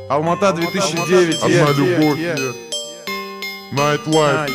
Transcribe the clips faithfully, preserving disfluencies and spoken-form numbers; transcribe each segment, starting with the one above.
Алмата две тысячи девять. Одна любовь. Night Life.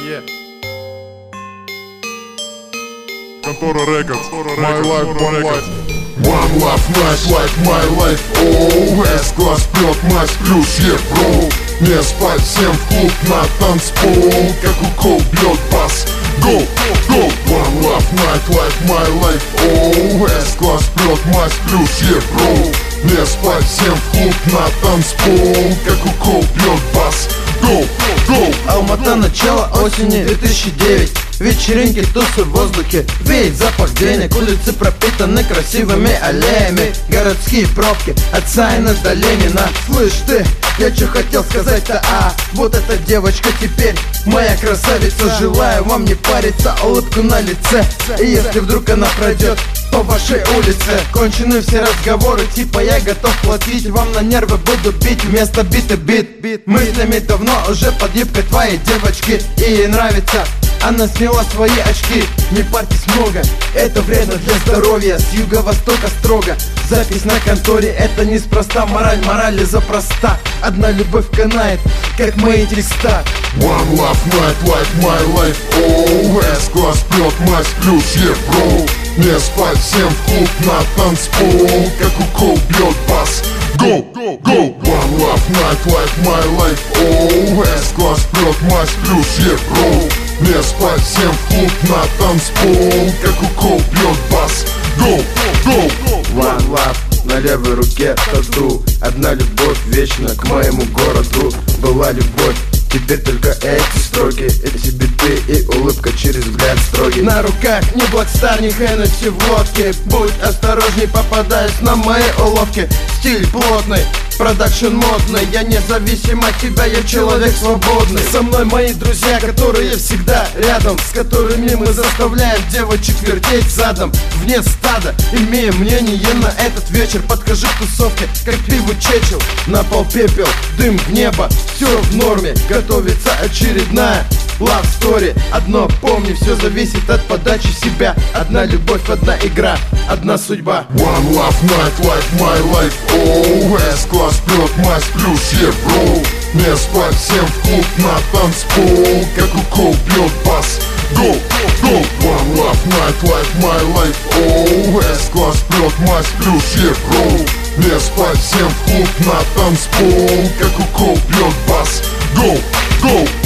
Контора Records. My Life, One Life. One Love, Night Life, My Life. Оу, S-класс пьет мать плюс евро. Не спать, всем в клуб на танцпол. Как укол бьет бас. Go, go. One Love, Night Life, My Life. Оу, S-класс пьет мать плюс евро. Не спать, всем в клуб на танцпол. Как укол бьет бас. Go, go. Алмата, начало осени две тысячи девять. Вечеринки, тусы в воздухе, веет запах денег. Улицы пропитаны красивыми аллеями. Городские пробки от Сайна до Ленина. Слышь ты, я чё хотел сказать-то, а вот эта девочка теперь моя красавица. Желаю вам не париться, улыбку на лице. И если вдруг она пройдет по вашей улице, кончены все разговоры, типа я готов платить. Вам на нервы буду бить вместо биты бит. Мыслями давно уже под юбкой твоей девочки. И ей нравится, она сняла свои очки. Не парьтесь много, это вредно для здоровья. С юго-востока строго запись на конторе, это неспроста. Мораль, мораль запроста. Одна любовь канает, как мои текста. One Love, Night Life, My Life. Оу, S-класс пьет мать плюс евро. Не спать, всем в клуб на танцпол. Как укол бьет бас. Go, go, go. One Love, Night Life, My Life. Оу, S-класс пьет мать плюс евро. Не спать, всем в клуб на танцпол. Как укол бьет бас. Go, go, go. One Love, на левой руке тату. Одна любовь вечно к моему городу. Была любовь, теперь только эти строки, эти биты и улыбка через взгляд строгий. На руках ни Blackstar, ни Hennessy в водке. Будь осторожней, попадаясь на мои уловки. Стиль плотный, продакшн модный. Я независим от тебя, я человек свободный. Со мной мои друзья, которые всегда рядом, с которыми мы заставляем девочек вертеть задом. Вне стада, имея мнение на этот вечер. Подхожу к тусовке, как пиву чечил. На пол пепел, дым в небо, все в норме. Готовится очередная love story. Одно помни, все зависит от подачи себя. Одна любовь, одна игра, одна судьба. One Love, Night Life, My Life. Оу, S-класс пьет мать плюс евро. Не спать, всем в клуб на танцпол. Как укол бьет бас. Go, go. One Love, Night Life, My Life. Оу, S-класс пьет мать плюс евро. Не спать, всем в клуб на танцпол. Как укол бьет бас. Go, go.